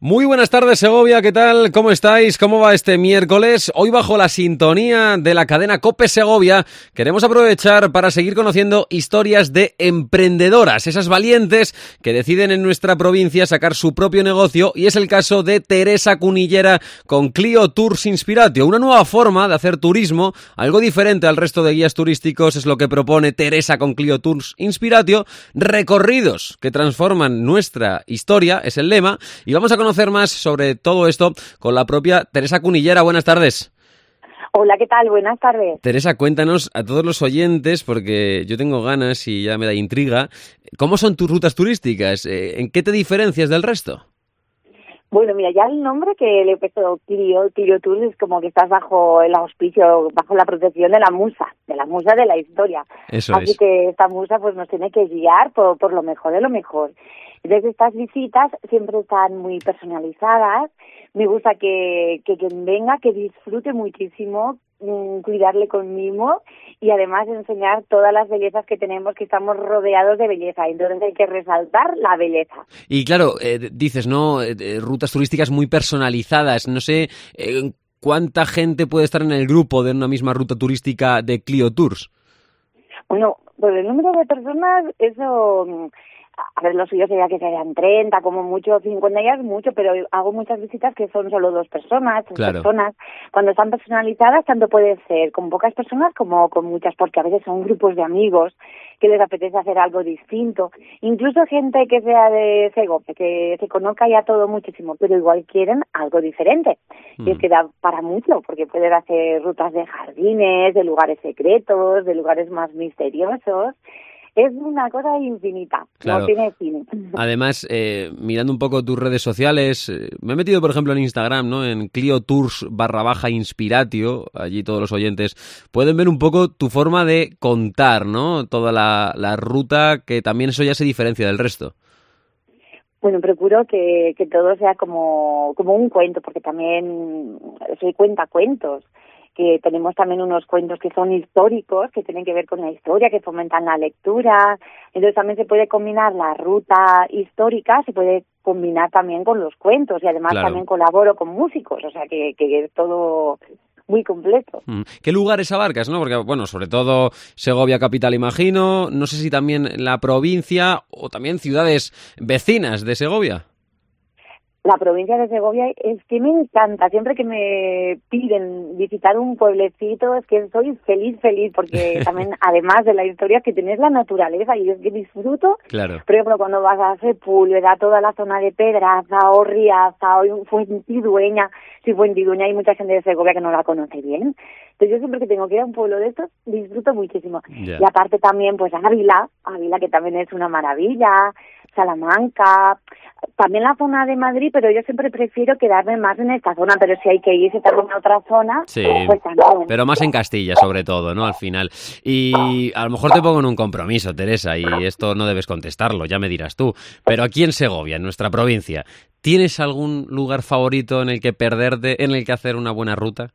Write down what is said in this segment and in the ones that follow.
Muy buenas tardes, Segovia, ¿qué tal? ¿Cómo estáis? ¿Cómo va este miércoles? Hoy, bajo la sintonía de la cadena COPE Segovia, queremos aprovechar para seguir conociendo historias de emprendedoras, esas valientes que deciden en nuestra provincia sacar su propio negocio, y es el caso de Teresa Cunillera con Clio Tours Inspiratio, una nueva forma de hacer turismo, algo diferente al resto de guías turísticos. Es lo que propone Teresa con Clio Tours Inspiratio, recorridos que transforman nuestra historia, es el lema, y vamos a conocer más sobre todo esto con la propia Teresa Cunillera. Buenas tardes. Hola, ¿qué tal? Buenas tardes. Teresa, cuéntanos a todos los oyentes, porque yo tengo ganas y ya me da intriga, ¿cómo son tus rutas turísticas? ¿En qué te diferencias del resto? Bueno, mira, ya el nombre que le he puesto Clio Tours es como que estás bajo el auspicio, bajo la protección de la musa de la historia. Eso Así es. Que esta musa pues nos tiene que guiar por lo mejor de lo mejor. Entonces estas visitas siempre están muy personalizadas. Me gusta que quien venga, que disfrute muchísimo, cuidarle con mimo y además enseñar todas las bellezas que tenemos, que estamos rodeados de belleza. Entonces hay que resaltar la belleza. Y claro, dices, ¿no? Rutas turísticas muy personalizadas. No sé cuánta gente puede estar en el grupo de una misma ruta turística de Clio Tours. Bueno, pues el número de personas, eso... A ver, lo suyo sería que sean 30, como mucho, 50 ya es mucho, pero hago muchas visitas que son solo 2 personas, 3 Claro. personas. Cuando están personalizadas, tanto puede ser con pocas personas como con muchas, porque a veces son grupos de amigos que les apetece hacer algo distinto. Incluso gente que sea de Segovia, que se conozca ya todo muchísimo, pero igual quieren algo diferente. Y es que da para mucho, porque pueden hacer rutas de jardines, de lugares secretos, de lugares más misteriosos. Es una cosa infinita, Claro. No tiene fin. Además, mirando un poco tus redes sociales, me he metido, por ejemplo, en Instagram, ¿no? En Clio Tours /Inspiratio, allí todos los oyentes pueden ver un poco tu forma de contar, ¿no? Toda la ruta, que también eso ya se diferencia del resto. Bueno, procuro que todo sea como un cuento, porque también soy cuentacuentos, que tenemos también unos cuentos que son históricos, que tienen que ver con la historia, que fomentan la lectura. Entonces también se puede combinar la ruta histórica, se puede combinar también con los cuentos, y además Claro. también colaboro con músicos, o sea que es todo muy completo. ¿Qué lugares abarcas, no? Porque, bueno, sobre todo Segovia capital, imagino. No sé si también la provincia o también ciudades vecinas de Segovia. La provincia de Segovia es que me encanta. Siempre que me piden visitar un pueblecito es que soy feliz, porque también, además de la historia, que tienes la naturaleza, y es que disfruto. Claro. Por ejemplo, cuando vas a Sepúlveda, toda la zona de Pedraza o Riaza o Fuentidueña. Sí, Fuentidueña, hay mucha gente de Segovia que no la conoce bien. Entonces yo siempre que tengo que ir a un pueblo de estos, disfruto muchísimo. Yeah. Y aparte también, pues Ávila, que también es una maravilla, Salamanca, también la zona de Madrid, pero yo siempre prefiero quedarme más en esta zona, pero si hay que irse también a otra zona, Sí, pues también. pero más en Castilla, sobre todo, ¿no? Al final. Y a lo mejor te pongo en un compromiso, Teresa, y esto no debes contestarlo, ya me dirás tú. Pero aquí en Segovia, en nuestra provincia, ¿tienes algún lugar favorito en el que perderte, en el que hacer una buena ruta?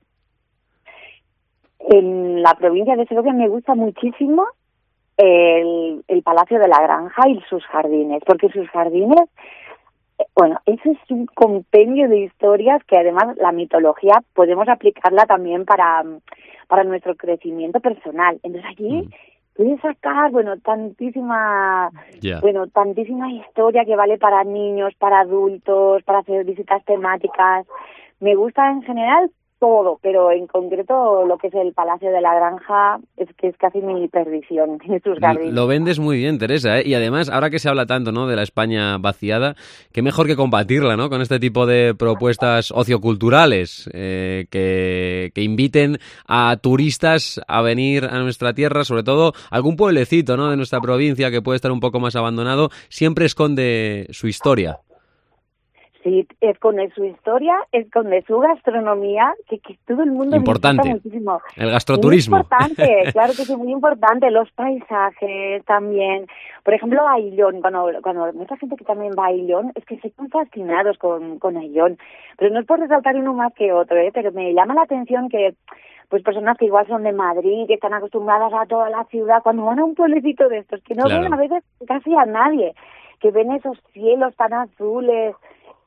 En la provincia de Segovia me gusta muchísimo el Palacio de la Granja y sus jardines, porque sus jardines, bueno, eso es un compendio de historias que además la mitología podemos aplicarla también para nuestro crecimiento personal. Entonces allí puedes sacar, tantísima historia que vale para niños, para adultos, para hacer visitas temáticas. Me gusta en general todo, pero en concreto lo que es el Palacio de la Granja es que es casi mi perdición en sus jardines. Lo vendes muy bien, Teresa, ¿eh? Y además, ahora que se habla tanto, ¿no?, de la España vaciada, qué mejor que combatirla, ¿no?, con este tipo de propuestas socioculturales que inviten a turistas a venir a nuestra tierra, sobre todo algún pueblecito, ¿no?, de nuestra provincia que puede estar un poco más abandonado, siempre esconde su historia. Sí, esconde su historia, esconde su gastronomía, que todo el mundo importante, disfruta muchísimo. El gastroturismo. Muy importante, claro que sí, muy importante. Los paisajes también. Por ejemplo, Aillón, cuando mucha gente que también va a Aillón, es que se quedan fascinados con Aillón. Pero no es por resaltar uno más que otro, pero me llama la atención que pues personas que igual son de Madrid, que están acostumbradas a toda la ciudad, cuando van a un pueblecito de estos, que no ven a veces casi a nadie, que ven esos cielos tan azules,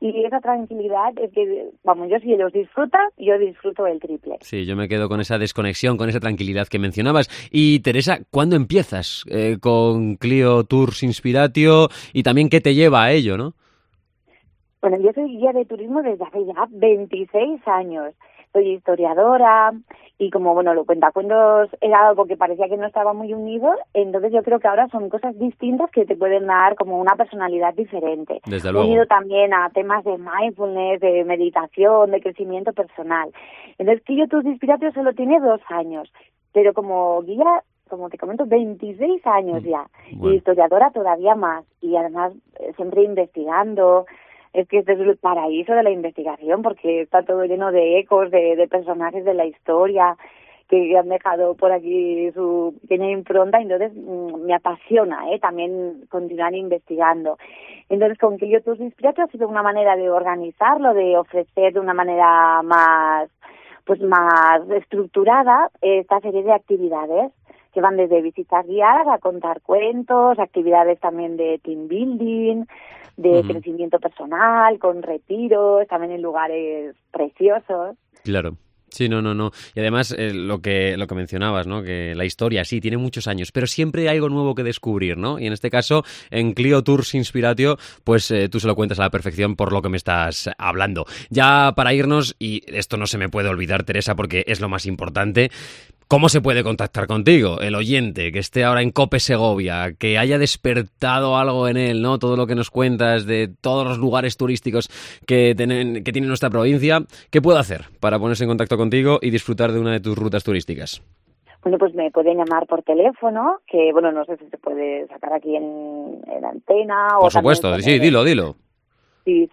Y esa tranquilidad es que, vamos, yo si los disfruta, yo disfruto el triple. Sí, yo me quedo con esa desconexión, con esa tranquilidad que mencionabas. Y Teresa, ¿cuándo empiezas con Clio Tours Inspiratio y también qué te lleva a ello, no? Bueno, yo soy guía de turismo desde hace ya 26 años. Soy historiadora y como, bueno, los cuentacuentos era algo que parecía que no estaba muy unido, entonces yo creo que ahora son cosas distintas que te pueden dar como una personalidad diferente. Desde luego. Unido también a temas de mindfulness, de meditación, de crecimiento personal. Entonces, Clio Tours Inspiratio solo tiene 2 años, pero como guía, como te comento, 26 años ya. Bueno. Y historiadora todavía más. Y además siempre investigando. Es que este es el paraíso de la investigación porque está todo lleno de ecos de personajes de la historia que han dejado por aquí su pequeña impronta, entonces me apasiona también continuar investigando. Entonces con Clio Tours Inspiratio ha sido una manera de organizarlo, de ofrecer de una manera más estructurada esta serie de actividades que van desde visitas guiadas a contar cuentos, actividades también de team building, de crecimiento personal, con retiros, también en lugares preciosos. Claro. Sí, no. Y además lo que mencionabas, ¿no? Que la historia sí tiene muchos años, pero siempre hay algo nuevo que descubrir, ¿no? Y en este caso, en Clio Tours Inspiratio, pues tú se lo cuentas a la perfección por lo que me estás hablando. Ya para irnos, y esto no se me puede olvidar, Teresa, porque es lo más importante, ¿cómo se puede contactar contigo? El oyente que esté ahora en Cope Segovia, que haya despertado algo en él, ¿no? Todo lo que nos cuentas de todos los lugares turísticos que tiene nuestra provincia, ¿qué puede hacer para ponerse en contacto contigo y disfrutar de una de tus rutas turísticas? Bueno, pues me pueden llamar por teléfono, que bueno, no sé si se puede sacar aquí en antena. Por supuesto, sí, dilo. Sí,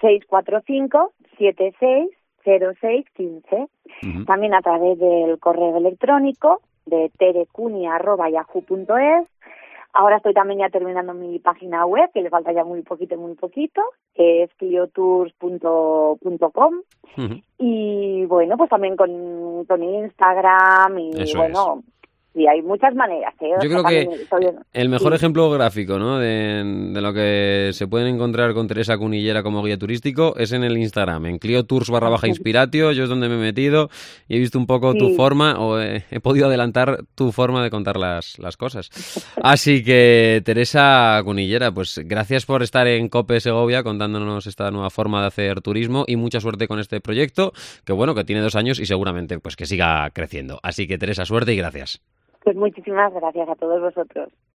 645-760615. También a través del correo electrónico de terecunia@yahoo.es. Ahora estoy también ya terminando mi página web, que le falta ya muy poquito, que es cliotours.com. Y bueno, pues también con Instagram y Eso bueno... Sí, hay muchas maneras. Yo creo que el mejor ejemplo gráfico, ¿no? de lo que se pueden encontrar con Teresa Cunillera como guía turístico es en el Instagram, en cliotours_inspiratio. Yo es donde me he metido y he visto un poco tu forma, o he podido adelantar tu forma de contar las cosas. Así que, Teresa Cunillera, pues gracias por estar en Cope Segovia contándonos esta nueva forma de hacer turismo y mucha suerte con este proyecto, que bueno, que tiene 2 años y seguramente pues que siga creciendo. Así que, Teresa, suerte y gracias. Pues muchísimas gracias a todos vosotros.